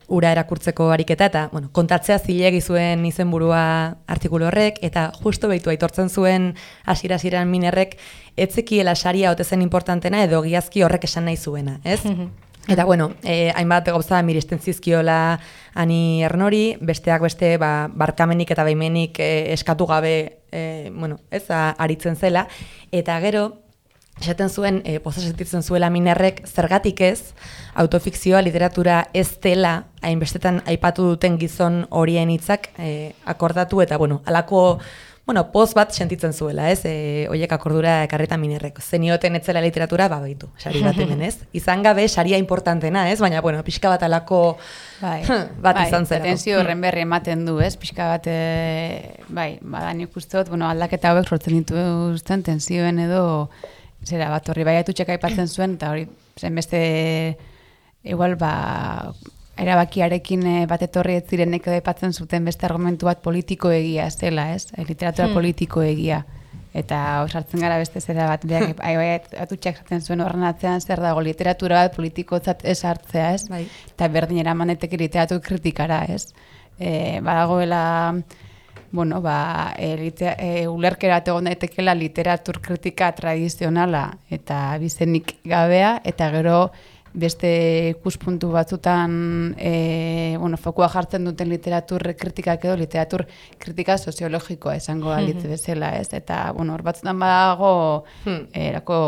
ura erakurtzeko ariketa, eta bueno, kontatzea zilegi zuen izenburua artikulu horrek, eta justo behitu aitortzen zuen hasiera-hasieran Minerrek, etzekiela saria ote zen importantena edo giazki horrek esan nahi zuena, ez? Eta bueno, eh, hainbat gauza miristen zizkiola Ani Ernori, besteak beste ba, barkamenik eta baimenik eh, eskatu gabe eh, bueno, ez, aritzen zela, eta gero, esaten zuen, eh, poza sentitzen zuela Minerrek, zergatik ez, autofikzioa, literatura ez dela, hainbestetan aipatu duten gizon horien hitzak eh, akordatu, eta bueno, alako bueno, poz bat sentitzen zuela, ez? E, oiek akordura ekarreta Minerrek. Zenioten etzela literatura, ba, baitu, sari bat hemen, ez? Izan gabe, saria importantena, ez? Baina, bueno, pixka bat alako bai, bat bai, izan zela. Tensio horren berri ematen du, ez? Pixka bat, e, bai, badan ikustot, bueno, aldaketa hauek sortzen dituzten tensioen edo, zera, bat horri bai atutxek aipatzen zuen, eta hori, zen beste, igual, ba, erabakiarekin bat etorri ez zirenek epatzen zuten beste argumentu bat politiko egia zela, ez? Literatura hmm. politiko egia. Eta osartzen gara beste zera bat, beak atutxak zaten zuen horren atzean zer dago literatura bat politikotzat ez hartzea, ez? Bai. Eta berdin eramaneteke literatur kritikara, ez? E, badagoela, bueno, ba, e, lite, e, ulerkera egon daitekela literatur kritika tradizionala eta bizenik gabea, eta gero beste ikuspuntu batzutan e, bueno, fokua jartzen duten literatur kritikak edo literatur kritika soziologikoa esango alitz bezala, ez? Eta, bueno, hor batzutan badago hmm. erako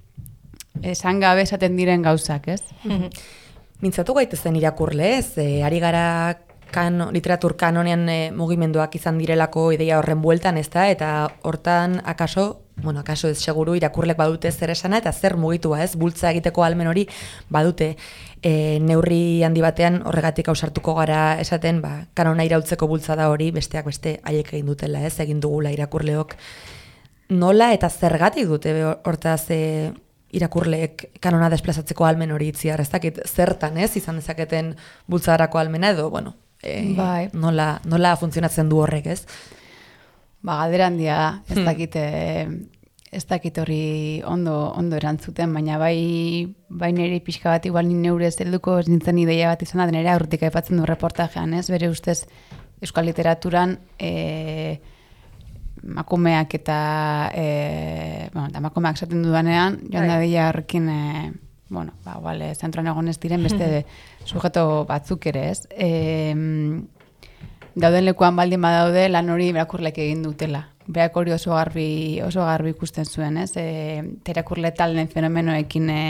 esan gabe esaten diren gauzak, ez? Mintzatu gaitezen irakurle, ez? E, ari gara kano, literatur kanonean e, mugimenduak izan direlako ideia horren bueltan, ez da? Eta hortan, akaso, bueno, akaso ez seguru irakurlek badute zer esana eta zer mugitua, ez? Bultza egiteko ahalmen hori badute e, neurri handi batean horregatik ausartuko gara esaten, ba, kanona irautzeko bultzada hori besteak beste haiek egin dutela, ez? Egin dugula irakurleok. Nola eta zergatik dute hortaz e, irakurleek kanona desplazatzeko ahalmen hori itziar, ez dakit zertan, ez? Izan dezaketen bultzadarako ahalmena edo, bueno, e, bai. nola, nola funtzionatzen du horrek, ez? Ba, galdera handia da, ez dakit, ez dakit hori ondo, ondo erantzuten, baina bai, bai nire pixka bat, igual ni neure zelduko ez nintzen ideia bat izan da, nire aurretik aipatzen du reportajean, ez? Bere ustez, euskal literaturan, e, makumeak eta, e, bueno, eta makumeak esaten dudanean, joan da dira horrekin, e, bueno, ba, vale, zentroan egon ez diren beste sujeto batzuk ere, ez? E, dauden lekuan baldin badaude lan hori irakurlek egin dutela. Berak hori oso garbi, oso garbi ikusten zuen, ez? E, irakurle taldeen fenomenoekin e,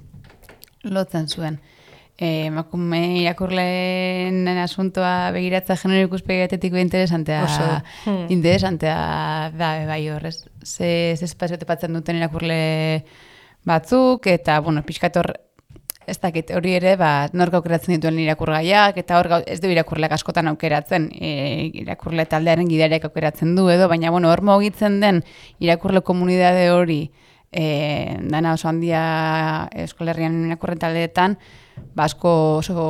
lotzen zuen. E, makume irakurleen asuntoa begiratza genero ikuspegiatetik interesantea, hmm. interesantea da, bai horrez. Ze, ze espazio tepatzen duten irakurle batzuk, eta, bueno, pixkator ez dakit, hori ere, ba, nork aukeratzen dituen irakurgaiak, eta hor ez du irakurleak askotan aukeratzen, e, irakurle taldearen gidareak aukeratzen du edo, baina, bueno, hor mugitzen den irakurle komunidade hori, e, dana oso handia Euskal Herrian irakurre taldeetan, basko oso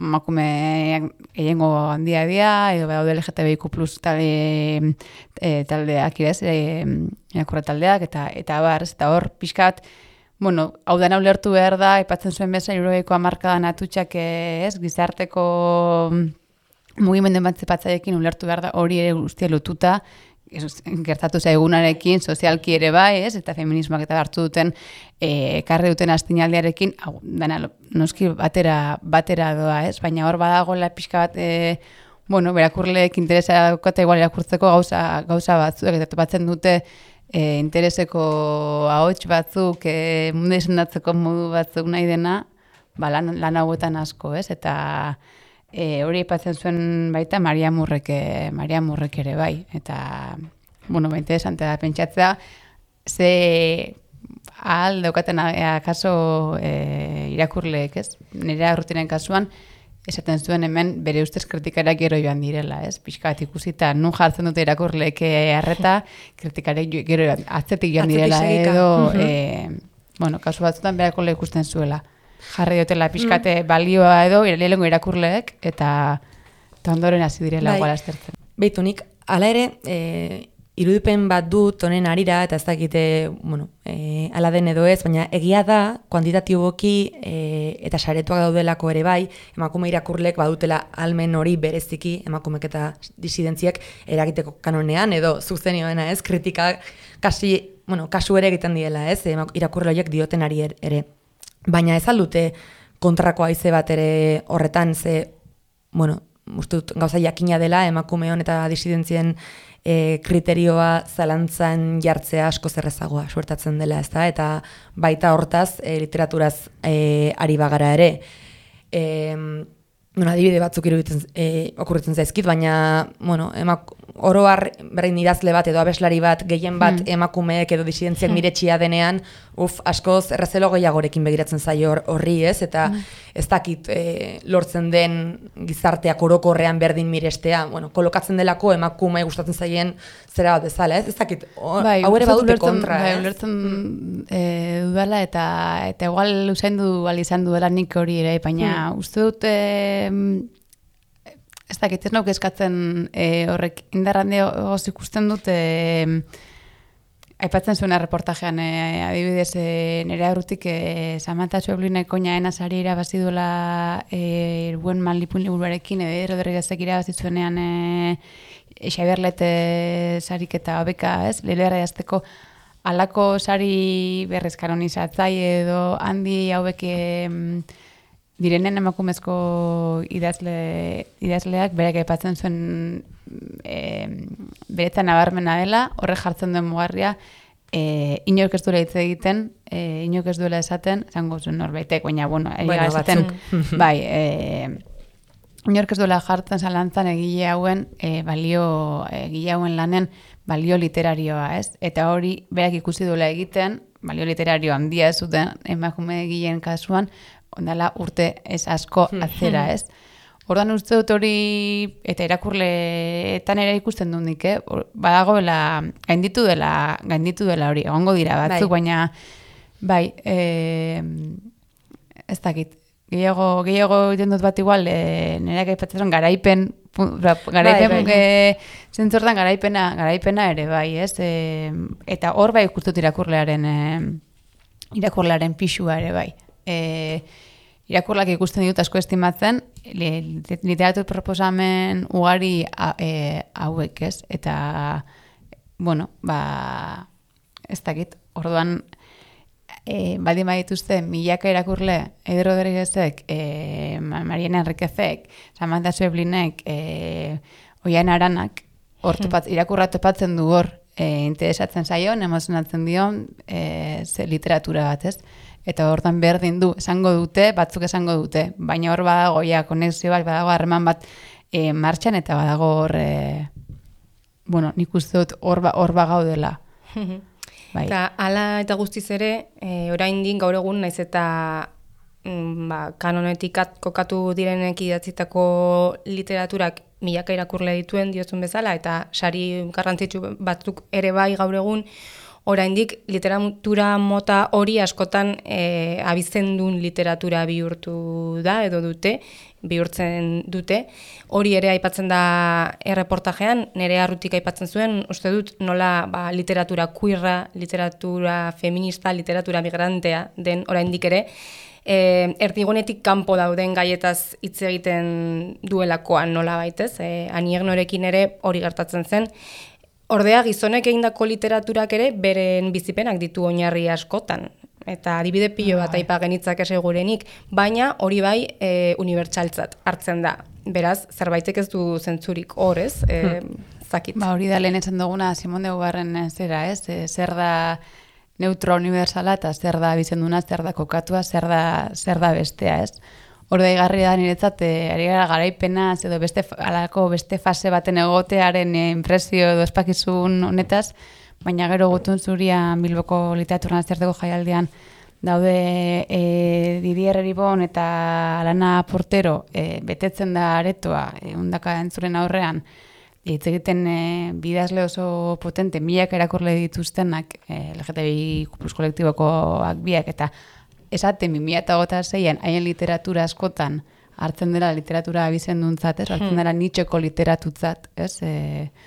makume gehiengo handia dira, edo badaude L G T B I Q plus talde, e, taldeak, irez, e, irakurre taldeak, eta, eta bar, eta hor pixkat, bueno, hau dana ulertu behar da, aipatzen zuen bezala, hirurogeiko hamarkadan atutxak ez, gizarteko mugimendu batzaiekin ulertu behar da, hori ere guztia lotuta, gertatu zaigunarekin, sozialki ere bai, ez, eta feminismoak eta hartu duten, ekarri duten astinaldiarekin, hau dana noski batera, batera doa, ez, baina hor badagoela pixka bat, e, bueno, berakurleek interesa daukata igual irakurtzeko gauza, gauza batzuek, eta topatzen dute, E, intereseko ahots batzuk, e, mundu izendatzeko modu batzuk nahi dena, ba, lan, lan hauetan asko, ez? Eta e, hori aipatzen zuen baita Maria Murrek, Maria Murrek ere bai. Eta, bueno, ba, interesante da pentsatzea, ze ahal daukaten akaso e, irakurleek, ez? Nire rutinen kasuan, esaten zuen hemen bere ustez kritikarak gero joan direla, ez? Pixka bat ikusita, nun jartzen dute irakurleek harreta, kritikarek gero atzetik joan direla edo, uh-huh. e, bueno, kasu batzutan berako le ikusten zuela. Jarri diotela pixkate uh-huh. balioa edo, iralelengo irakurleek, eta, eta ondoren hasi direla igual aztertzen. Beitu nik, ala ere, e, irudipen bat dut honen arira, eta ez dakite, bueno, e, ala den edo ez, baina egia da, kuantitatiboki e, eta saretuak daudelako ere bai, emakume irakurlek badutela almen hori bereziki, emakumek eta disidentziak eragiteko kanonean, edo zuzenioena ez, kritika kasi, bueno, kasu ere egiten diela ez, irakurle horiek dioten ari ere. Baina ez aldute kontrako haize bat ere horretan, ze, bueno, uste dut gauza jakina dela, emakume hon eta disidentzien E, kriterioa zalantzan jartzea asko zerrezagoa suertatzen dela, ez da? Eta baita hortaz e, literaturaz e, ari bagara ere. E, bueno, adibide batzuk iruditzen e, okurritzen zaizkit, baina bueno, emak, oroar berdin idazle bat edo abeslari bat, gehien bat mm. emakumeek edo disidentziak mm. miretsia denean, uf, askoz errezelo gehiagorekin begiratzen zaio horri, ez? Eta mm. ez dakit e, lortzen den gizarteak orokorrean berdin mirestea, bueno, kolokatzen delako emakume gustatzen zaien zera bat bezala, ez? Ez dakit, bai, hau ere badute kontra, bai, ez? Ulertzen mm. e, dudala eta eta igual usaindu al izan duela nik hori ere, baina mm. uste dut e, ez dakit, ez nauk eskatzen e, horrek indarrande goz ikusten dut e, aipatzen zuena reportajean e, adibidez e, nire aurrutik e, Samantha Schweblin koinaena sari irabazi duela e, buen malipun liburuarekin edo Rodriguezek irabazi zuenean e, Xaberlete sarik eta beka, ez? Lelera jazteko alako sari berrez kanonizatzaile edo handi hauek e, direnen emakumezko idazle, idazleak berak aipatzen zuen e, beretan nabarmena dela, horre jartzen duen mugarria, e, inork ez duela hitz egiten, e, inork ez duela esaten, zango zuen norbaitek, baina, bueno, bueno esaten, bai, e, inork ez duela jartzen zalantzan egile hauen, e, balio, egile hauen lanen balio literarioa, ez? Eta hori berak ikusi duela egiten, balio literario handia ez zuten, emakume egileen kasuan, ondala urte ez asko atzera, ez? Ordan uste dut hori, eta irakurleetan ere ikusten dut nik, eh? Badagoela, gainditu dela, gainditu dela hori, egongo dira batzuk, bai. Baina, bai, e, ez dakit, gehiago, gehiago dut bat igual, e, nireak aipatzen garaipen, garaipen, bai, bai. E, zentzortan garaipena, garaipena ere, bai, ez? E, eta hor bai ikustut irakurlearen, e, irakurlearen pixua ere, bai. E, irakurlak ikusten ditut asko estimatzen literatur proposamen ugari a, e, hauek, ez? Eta bueno, ba ez dakit, orduan e, baldin badituzte milaka irakurle Eder Rodriguezek, e, Mariana Enriquezek, Samantha Schweblinek, e, Oian Aranak hor topat, irakurra topatzen du hor e, interesatzen zaion, emozionatzen dion e, ze literatura bat, ez? Eta hortan berdin du, esango dute, batzuk esango dute, baina hor badago, ja, konexio bat, badago harreman bat e, martxan, eta badago hor, e, bueno, nik uste dut hor ba, bagaudela. Bai. Eta ala eta guztiz ere, e, oraindik gaur egun naiz eta mm, ba, kanonetik kokatu direnek idatzitako literaturak milaka irakurle dituen diozun bezala, eta sari garrantzitsu batzuk ere bai gaur egun, oraindik literatura mota hori askotan e, abizendun literatura bihurtu da edo dute, bihurtzen dute. Hori ere aipatzen da erreportajean, nire arrutik aipatzen zuen, uste dut nola ba, literatura queerra, literatura feminista, literatura migrantea den oraindik ere, e, erdigunetik kanpo dauden gaietaz hitz egiten duelakoan nola baitez, e, Aniegnorekin ere hori gertatzen zen. Ordea, gizonek egindako literaturak ere beren bizipenak ditu oinarri askotan. Eta adibide pilo bat aipa genitzak esegurenik, baina hori bai e, unibertsaltzat hartzen da. Beraz, zerbaitek ez du zentzurik hor, ez? E, zakit. Ba, hori da lehen esan duguna Simone de Beauvoirren zera, ez? E, zer da neutro universala eta zer da bizenduna, zer da kokatua, zer da, zer da bestea, ez? Hor da igarri da niretzat, ari gara garaipena, edo beste, alako beste fase baten egotearen impresio edo espakizun honetaz, baina gero gutun zuria Bilboko Literatura Nazioarteko jaialdian daude e, Didier Eribon eta Alana Portero e, betetzen da aretoa, e, undaka entzuren aurrean, hitz egiten e, bidazle oso potente, milak erakurle dituztenak, e, L G T B I plus kolektibokoak biak, eta esaten bi mila hogeita seian haien literatura askotan hartzen dela literatura abizenduntzat, ez? Hartzen dela nitxeko literatutzat, ez? E,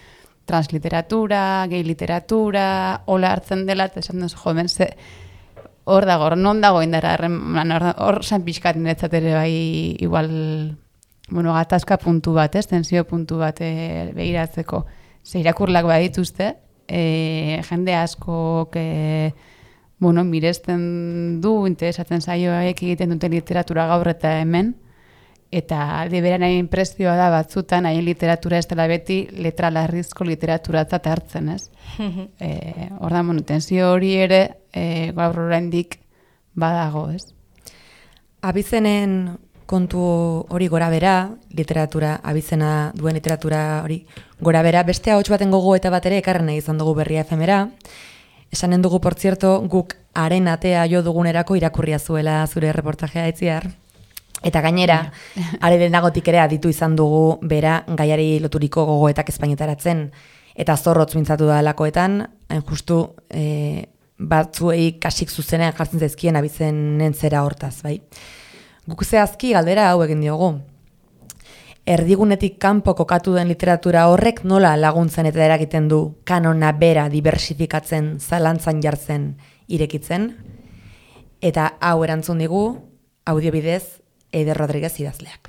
transliteratura, gay literatura, hola hartzen dela, eta esan duzu, jo, ben, ze, hor dago, hor non dago indara, hor zan pixkat niretzat ere bai, igual, bueno, gatazka puntu bat, ez, tensio puntu bat e, behiratzeko. Ze irakurlak badituzte, e, jende asko, e, bueno, miresten du, interesatzen zaioek egiten dute literatura gaur eta hemen, eta liberan hain impresioa da batzutan, hain literatura ez dela beti letra larrizko literaturatzat hartzen, ez? e, Hor da, bueno, tensio hori ere e, gaur oraindik badago, ez? Abizenen kontu hori gora bera, literatura, abizena duen literatura hori gora bera, beste ahots baten gogo eta bat ere ekarren nahi izan dugu Berria efemera. Esanen dugu, por cierto, guk haren atea jo dugunerako irakurria zuela zure reportajea Itziar. Eta gainera, are denagotik ere aditu izan dugu bera gaiari loturiko gogoetak espainetaratzen. Eta zorrotz mintzatu da lakoetan, hain justu e, batzuei kasik zuzenean jartzen zaizkien abizenen zera hortaz, bai. Guk zehazki galdera hau egin diogu. Erdigunetik kanpo kokatu den literatura horrek nola laguntzen eta eragiten du kanona bera diversifikatzen, zalantzan jartzen, irekitzen? Eta hau erantzun digu, audiobidez, Eider Rodriguez idazleak.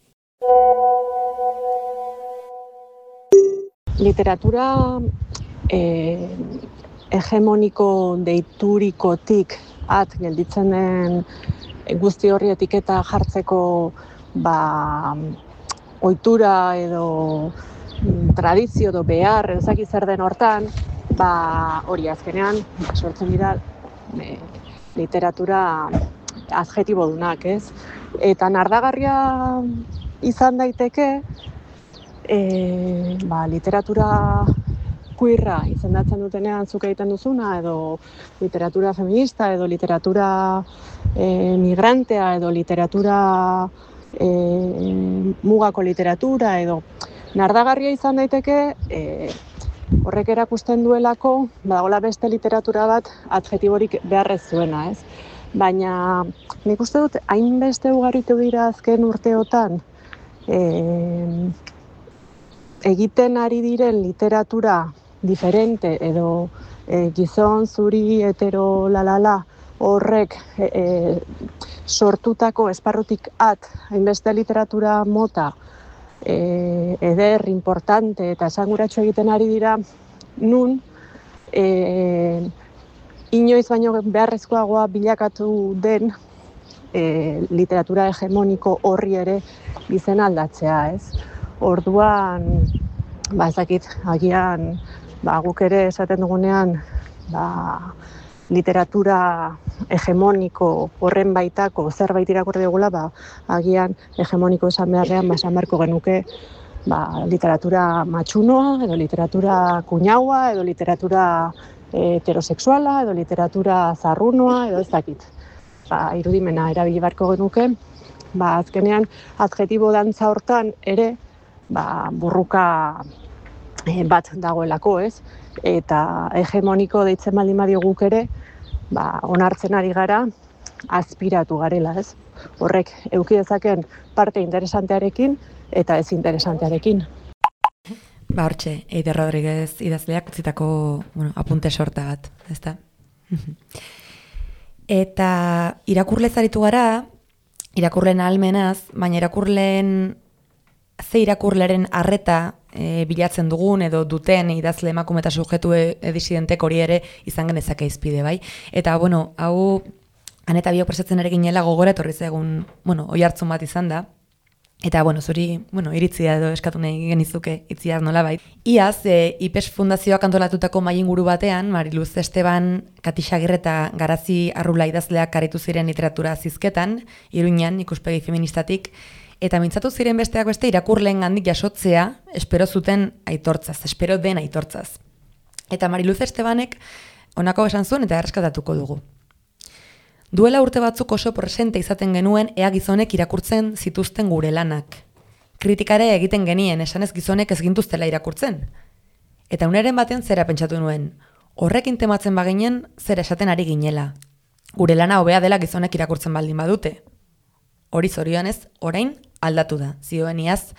Literatura eh, hegemoniko deiturikotik at gelditzen den guzti horri etiketa jartzeko ba, ohitura edo tradizio edo behar ezaki zer den hortan, ba, hori azkenean sortzen dira e, literatura adjetibodunak, ez? Eta nardagarria izan daiteke e, ba, literatura queerra izendatzen dutenean zuk egiten duzuna, edo literatura feminista, edo literatura e, migrantea, edo literatura e, mugako literatura, edo nardagarria izan daiteke e, horrek erakusten duelako badagoela beste literatura bat adjetiborik beharrez zuena, ez? Baina nik uste dut hainbeste ugaritu dira azken urteotan e, egiten ari diren literatura diferente edo e, gizon, zuri, hetero, lalala horrek e, e, sortutako esparrutik at hainbeste literatura mota e, eder, importante eta esanguratsu egiten ari dira nun e, inoiz baino beharrezkoagoa bilakatu den e, literatura hegemoniko horri ere izen aldatzea, ez? Orduan, ba ezakit, agian ba, guk ere esaten dugunean ba, literatura hegemoniko horren baitako zerbait irakurri dugula, ba, agian hegemoniko esan beharrean ba, esan beharko genuke ba, literatura matxunoa, edo literatura kuñaua, edo literatura heterosexuala, edo literatura zarrunoa, edo ez dakit. Ba, irudimena erabili beharko genuke, ba, azkenean adjetibo dantza hortan ere ba, burruka e, bat dagoelako, ez? Eta hegemoniko deitzen baldin badio guk ere, ba, onartzen ari gara, aspiratu garela, ez? Horrek eduki dezaken parte interesantearekin eta ez interesantearekin. Ba, hortxe, Eider Rodriguez idazleak utzitako, bueno, apunte sorta bat, ezta? Eta irakurlez aritu gara, irakurleen ahalmenaz, baina irakurleen ze irakurleren arreta e, bilatzen dugun edo duten idazle emakume eta subjektu disidentek hori ere izan genezake izpide, bai? Eta, bueno, hau Aneta biok presatzen ere ginela gogora etorri zegun, bueno, oi hartzun bat izan da. Eta, bueno, zuri, bueno, iritzia edo eskatu nahi genizuke itziar nola bai. Iaz, e, I P E S Fundazioak antolatutako mailinguru batean, Mariluz Esteban, Katixagirre eta Garazi Arrula idazleak aritu ziren literatura zizketan, Iruñan, ikuspegi feministatik, eta mintzatu ziren besteak beste irakurleen gandik jasotzea, espero zuten aitortzaz, espero den aitortzaz. Eta Mariluz Estebanek honako esan zuen eta erreskatatuko dugu. Duela urte batzuk oso presente izaten genuen ea gizonek irakurtzen zituzten gure lanak. Kritikare egiten genien esanez gizonek ez gintuztela irakurtzen. Eta uneren batean zera pentsatu nuen, horrekin tematzen baginen zera esaten ari ginela. Gure lana hobea dela gizonek irakurtzen baldin badute. Hori zorionez, orain aldatu da, zioen iaz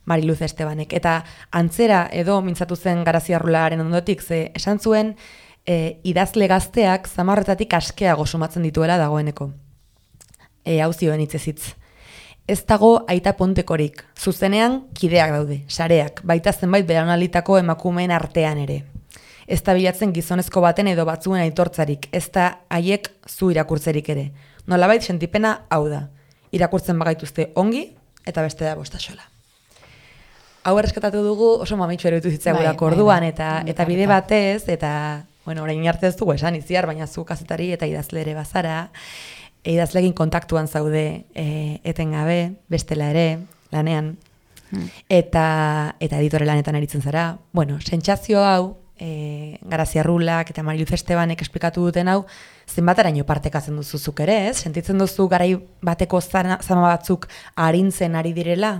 Mariluz Estebanek. Eta antzera edo mintzatu zen Garaziarrularen ondotik, ze esan zuen e, idazle gazteak zamarretatik askeago sumatzen dituela dagoeneko. E, hau zioen hitzezitz. Ez dago aita pontekorik, zuzenean kideak daude, sareak, baita zenbait belaunalditako emakumeen artean ere. Ez da bilatzen gizonezko baten edo batzuen aitortzarik, ez da haiek zu irakurtzerik ere. Nolabait sentipena hau da. Irakurtzen bagaituzte ongi eta beste da bostasola. Hau erreskatatu dugu oso mamitxu eruditu zitzaigulako orduan, eta, eta bide batez, eta, bueno, orain arte ez dugu esan iziar, baina zu kazetari eta idazle ere bazara, idazlegin kontaktuan zaude e, etengabe, bestela ere, lanean, hmm. eta, eta editore lanetan aritzen zara. Bueno, sentsazio hau, e, Garaziarrulak eta Mariluz Estebanek esplikatu duten hau, zenbataraino partekatzen duzuzuk ere, ez? Sentitzen duzu garai bateko zama, zama batzuk arintzen ari direla?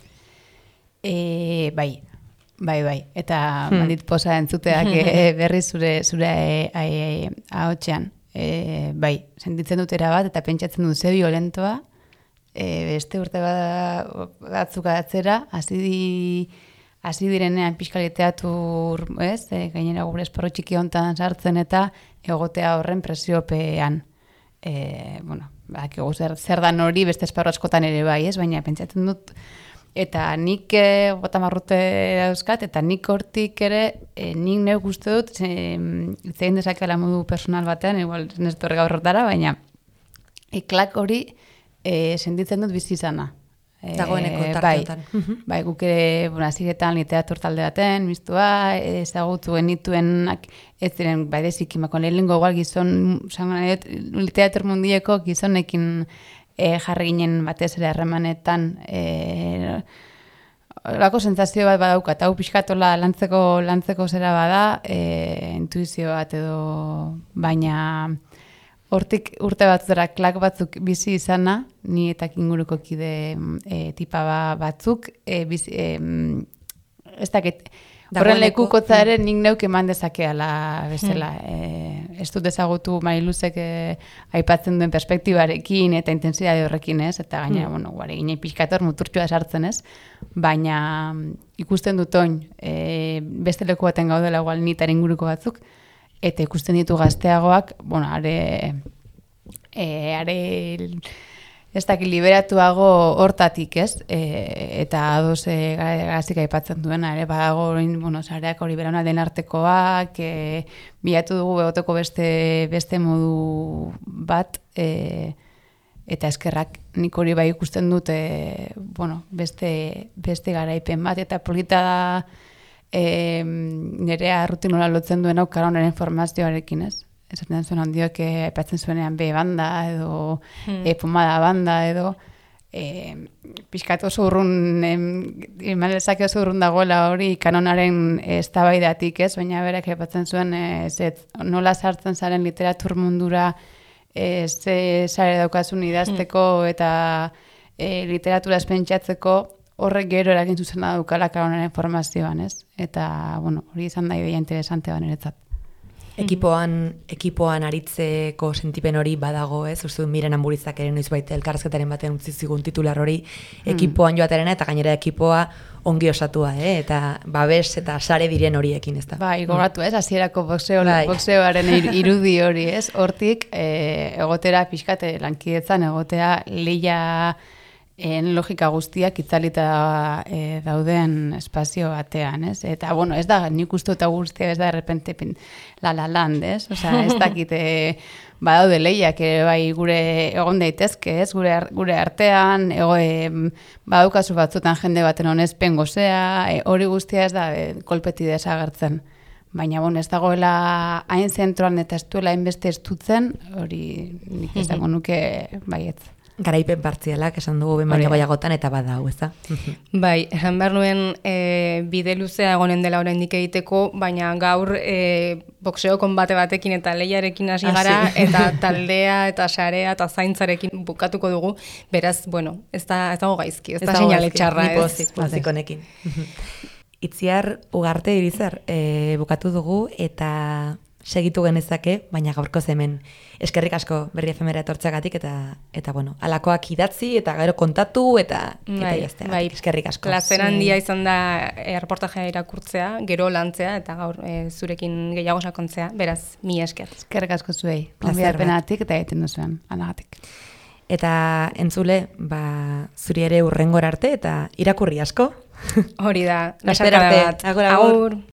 E, bai, bai, bai. Eta hmm. mandit posa entzuteak e, berri zure, zure ahotsean. E, bai, sentitzen dut erabat eta pentsatzen dut ze violentoa, e, beste urte batzuk atzera, hasi di, hasi direnean pixkaliteatur, ez, e, gainera gure esparru txiki hontan sartzen eta egotea horren presiopean. E, bueno, bak, zer, zer dan hori beste esparru askotan ere bai, ez, baina pentsatzen dut, eta nik e, gota marrute dauzkat, eta nik hortik ere, e, nik neuk uste dut, itzein dezakela modu personal batean, igual ez dut gaur hortara, baina eklak hori e, sentitzen dut bizi izana. E, Dagoeneko tarteotan. Bai, bai, guk ere, bueno, aziretan literatur talde baten, mistua, ezagutu genituenak, ez ziren, bai dezikimako lehenengo igual gizon, literatur mundieko gizonekin E, jarri ginen batez ere harremanetan e, lako sentsazio bat badauka, eta hau pixkatola lantzeko, lantzeko zera bada, e, intuizio bat edo, baina hortik urte batzera klak batzuk bizi izana, ni eta inguruko kide e, tipa batzuk, e, bizi, e, ez dakit, horren lekukotza ere nik neuk eman dezakeala bezala. Hmm. E, ez dut ezagutu Mariluzek e, aipatzen duen perspektibarekin eta intensidade horrekin, ez? Eta gaina, hmm. bueno, guare gine pixkator muturtxoa sartzen, ez? Baina ikusten dut oin, e, beste leku baten gaudela igual nitaren inguruko batzuk, eta ikusten ditu gazteagoak, bueno, are, e, are ez dakit liberatuago hortatik, ez? E, eta adoz e, gazik aipatzen duena, ere badago bueno, sareak hori belaunaldien artekoak, e, bilatu dugu egoteko beste, beste modu bat, e, eta eskerrak nik hori bai ikusten dut, e, bueno, beste, beste garaipen bat, eta polita da e, nerea rutinola lotzen duen hau karonaren informazioarekin, ez? Esaten zuen handiok aipatzen zuenean B banda edo hmm. e, pomada banda edo e, pixkat oso urrun eman lezake oso urrun dagoela hori kanonaren eztabaidatik, ez? Baina berak aipatzen zuen ez, ez, nola sartzen zaren literatur mundura e, ze sare daukazun idazteko hmm. eta e, literatura espentsatzeko horrek gero eragin zuzena daukala kanonaren formazioan, ez? Eta, bueno, hori izan da ideia interesante baneretzat. Ekipoan, ekipoan aritzeko sentipen hori badago, ez? Uste dut Miren Amburizak ere noizbait elkarrezketaren batean utzi zigun titular hori ekipoan joaterena eta gainera ekipoa ongi osatua, eh? Eta babes eta sare diren horiekin, ez da? Bai, gogoratu, ez? Hasierako boxeo, bai. Boxeoaren irudi hori, ez? Hortik, e, egotera pixkate lankidetzan, egotea lehia en logika guztiak itzalita e, dauden espazio batean, ez? Eta, bueno, ez da, nik uste eta guztia, ez da, errepente la la land, ez? Osa, ez dakite badaude lehiak, ere bai gure egon daitezke, ez? Gure, gure artean, ego, e, badaukazu batzutan jende baten honezpen gozea, e, hori guztia ez da, e, kolpeti desagertzen. Baina, bon, ez dagoela hain zentroan eta ez duela hainbeste estutzen, hori nik ez dago nuke baietz. Garaipen partzialak esan dugu ben baino gehiagotan eta bada hau, ez da? Bai, esan behar nuen e, bide luzea egonen dela oraindik egiteko, baina gaur e, boxeo konbate batekin eta lehiarekin hasi gara, eta taldea eta sarea eta zaintzarekin bukatuko dugu, beraz, bueno, ez da, ez dago gaizki, ez da seinale txarra, ez? Pozik, pozik honekin. Itziar Ugarte Irizar e, bukatu dugu eta segitu genezake, baina gaurkoz hemen. Eskerrik asko Berri F Mera etortzeagatik eta eta bueno, alakoak idatzi eta gero kontatu eta eta Bai, jazteagatik. bai, Eskerrik asko. plazer handia izan da e, reportajea irakurtzea, gero lantzea eta gaur e, zurekin gehiago sakontzea. Beraz, mi esker. Eskerrik asko zuei. Placer bat. Gonbidapenatik eta egiten duzuen lanagatik. Eta entzule, ba, zuri ere urrengora arte eta irakurri asko. Hori da, Laster besarkada arte. bat. Agur, agur. Agur.